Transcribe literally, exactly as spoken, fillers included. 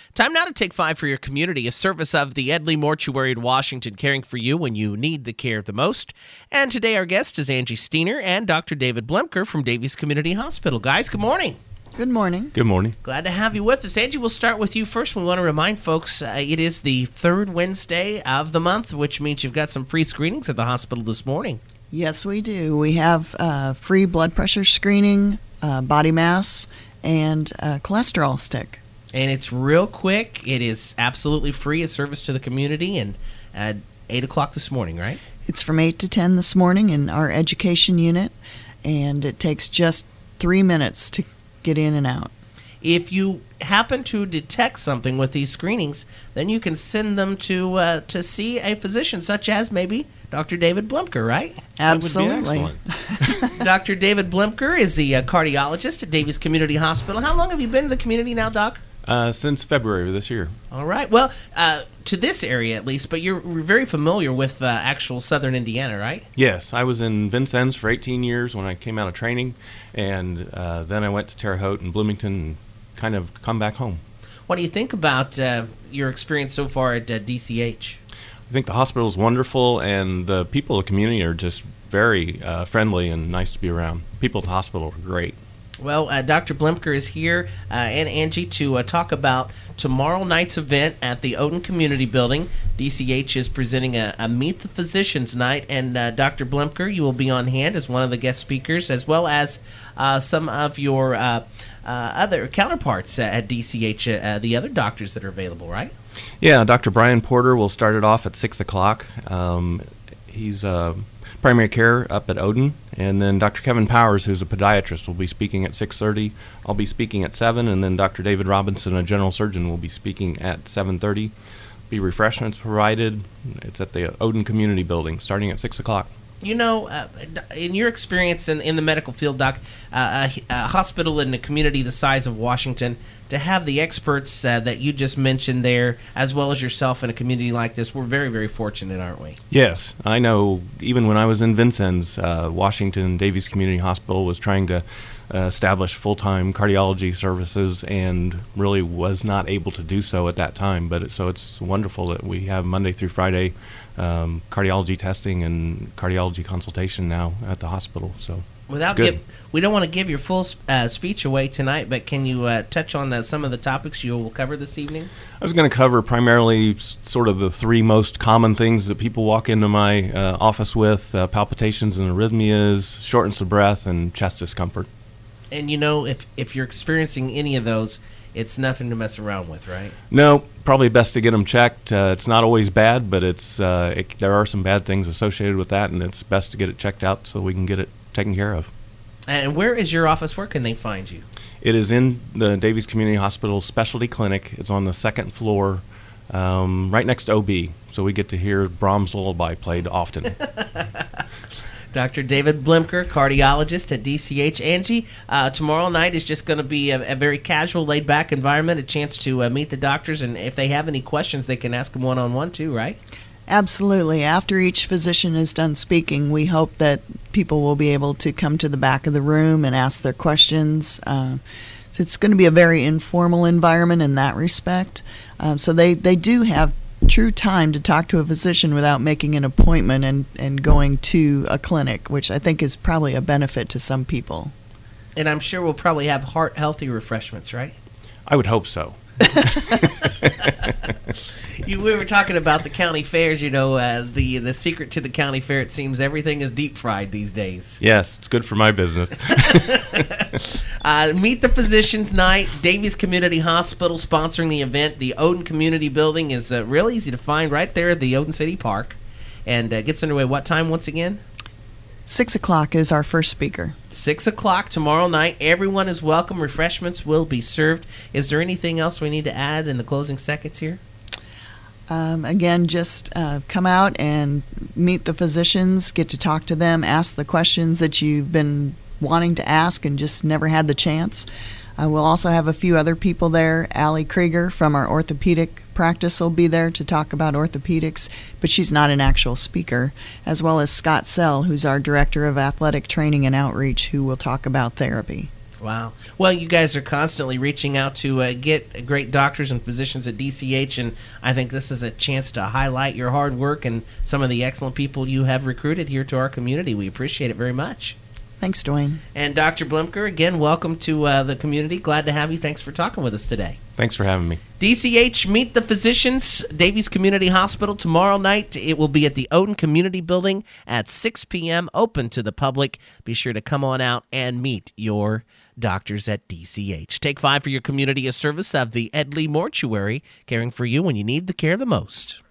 Time now to take five for your community, a service of the Edley Mortuary in Washington, caring for you when you need the care the most. And today our guest is Angie Steiner and Doctor David Blemker from Davies Community Hospital. Guys, good morning. Good morning. Good morning. Glad to have you with us. Angie, we'll start with you first. We want to remind folks uh, it is the third Wednesday of the month, which means you've got some free screenings at the hospital this morning. Yes, we do. We have uh, free blood pressure screening, uh, body mass, and uh, cholesterol stick. And it's real quick. It is absolutely free, a service to the community, and at eight o'clock this morning, right? It's from eight to ten this morning in our education unit, and it takes just three minutes to get in and out. If you happen to detect something with these screenings, then you can send them to uh, to see a physician, such as maybe Doctor David Blemker, right? Absolutely. That would be excellent. Doctor David Blemker is the uh, cardiologist at Davies Community Hospital. How long have you been in the community now, Doc? Uh, since February of this year. All right. Well, uh, to this area at least, but you're very familiar with uh, actual southern Indiana, right? Yes, I was in Vincennes for eighteen years when I came out of training, and uh, then I went to Terre Haute and Bloomington and kind of come back home. What do you think about uh, your experience so far at uh, D C H? I think the hospital is wonderful, and the people of the community are just very uh, friendly and nice to be around. People at the hospital are great. Well, uh, Doctor Blemker is here, uh, and Angie, to uh, talk about tomorrow night's event at the Odin Community Building. D C H is presenting a, a Meet the Physicians night, and uh, Doctor Blemker, you will be on hand as one of the guest speakers, as well as uh, some of your uh, uh, other counterparts uh, at D C H, uh, the other doctors that are available, right? Yeah, Doctor Brian Porter will start it off at six o'clock. Um, he's uh, primary care up at Odin, and then Doctor Kevin Powers, who's a podiatrist, will be speaking at six thirty. I'll be speaking at seven, and then Doctor David Robinson, a general surgeon, will be speaking at seven thirty. Be refreshments provided. It's at the Odin Community Building, starting at six o'clock. You know, uh, in your experience in, in the medical field, Doc, uh, a, a hospital in a community the size of Washington, to have the experts uh, that you just mentioned there, as well as yourself in a community like this, we're very, very fortunate, aren't we? Yes. I know even when I was in Vincennes, uh, Washington, Davies Community Hospital was trying to uh, establish full-time cardiology services and really was not able to do so at that time. But it, so it's wonderful that we have Monday through Friday um, cardiology testing and cardiology consultation now at the hospital. So Without give, we don't want to give your full uh, speech away tonight, but can you uh, touch on uh, some of the topics you will cover this evening? I was going to cover primarily s- sort of the three most common things that people walk into my uh, office with: uh, palpitations and arrhythmias, shortness of breath, and chest discomfort. And you know, if if you're experiencing any of those, it's nothing to mess around with, right? No, probably best to get them checked. Uh, it's not always bad, but it's uh, it, there are some bad things associated with that, and it's best to get it checked out so we can get it taken care of. And where is your office? Where can they find you? It is in the Davies Community Hospital Specialty Clinic. It's on the second floor, um, right next to O B, so we get to hear Brahms' Lullaby played often. Doctor David Blemker, cardiologist at D C H. Angie, uh, tomorrow night is just going to be a, a very casual, laid-back environment, a chance to uh, meet the doctors, and if they have any questions, they can ask them one-on-one too, right? Absolutely. After each physician is done speaking, we hope that people will be able to come to the back of the room and ask their questions. Uh, so it's going to be a very informal environment in that respect. Um, so they, they do have true time to talk to a physician without making an appointment and, and going to a clinic, which I think is probably a benefit to some people. And I'm sure we'll probably have heart-healthy refreshments, right? I would hope so. You, we were talking about the county fairs. You know, uh, the the secret to the county fair, it seems everything is deep fried these days. Yes, it's good for my business. uh, Meet the Physicians Night, Davies Community Hospital sponsoring the event. The Odin Community Building is uh, real easy to find right there at the Odin City Park, and uh, gets underway what time once again? Six o'clock is our first speaker. Six o'clock tomorrow night. Everyone is welcome. Refreshments will be served. Is there anything else we need to add in the closing seconds here? Um, again, just uh, come out and meet the physicians, get to talk to them, ask the questions that you've been wanting to ask and just never had the chance. Uh, we'll also have a few other people there. Allie Krieger from our orthopedic practice will be there to talk about orthopedics, but she's not an actual speaker, as well as Scott Sell, who's our Director of Athletic Training and Outreach, who will talk about therapy. Wow. Well, you guys are constantly reaching out to uh, get great doctors and physicians at D C H, and I think this is a chance to highlight your hard work and some of the excellent people you have recruited here to our community. We appreciate it very much. Thanks, Dwayne. And Doctor Blimker, again, welcome to uh, the community. Glad to have you. Thanks for talking with us today. Thanks for having me. D C H Meet the Physicians, Davies Community Hospital, tomorrow night. It will be at the Odin Community Building at six p.m., open to the public. Be sure to come on out and meet your doctors at D C H. Take five for your community, a service of the Edley Mortuary, caring for you when you need the care the most.